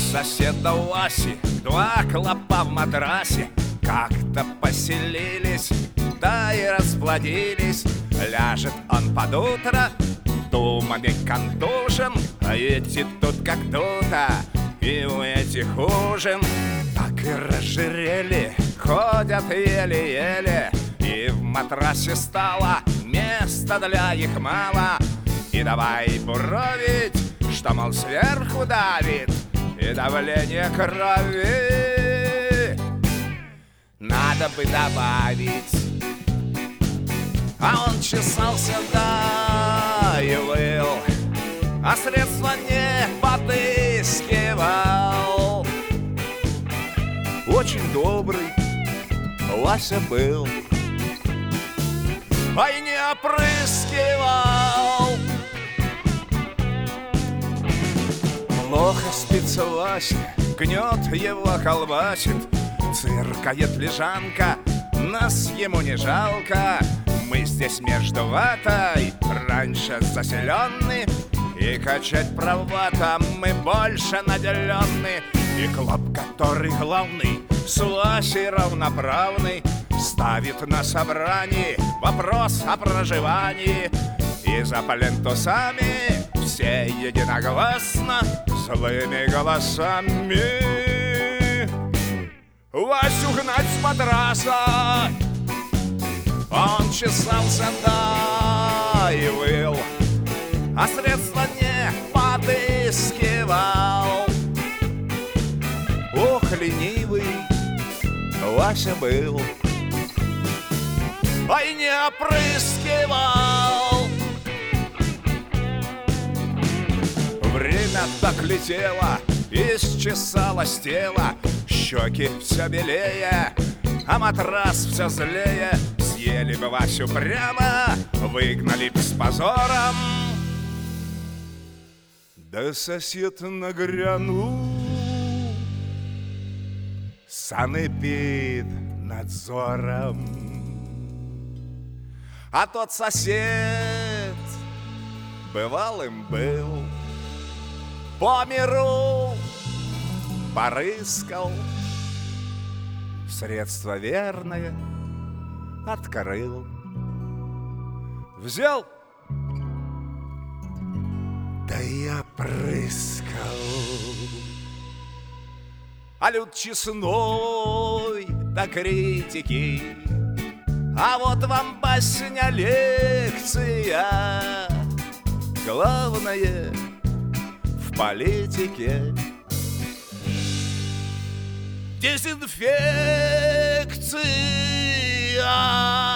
соседа Васи два клопа в матрасе как-то поселились, да и расплодились. Ляжет он под утро, думами контужен, а эти тут как тут-то, и у этих ужин. Так и разжирели, ходят еле-еле, и в матрасе стало места для их мало. И давай буровить, что, мол, сверху давит, и давление крови надо бы добавить. А он чесался, да, и выл, а средства не подыскивал. Очень добрый Вася был, а и не опрыскивал. Плохо спится Вася, гнет его колбасит, циркает лежанка, нас ему не жалко. Мы здесь между ватой, раньше заселенны, и качать права-то мы больше наделенны. И клоп, который главный, с Васей равноправный, ставит на собрании вопрос о проживании. И за плинтусами все единогласно злыми голосами Васю гнать с матраса. Он чесался, да, и выл, а средства не подыскивал. Ох, ленивый Вася был, а и не опрыскивал. Время так летело, исчесалось тело, щеки все белее, а матрас все злее. Съели бы Васю прямо, выгнали б с позором. Да сосед нагрянул санэпиднадзором. А тот сосед бывалым был, по миру порыскал, средство верное открыл, взял, да и опрыскал. А люд честной до критики, а вот вам басня лекция. Главное в политике дезинфекция.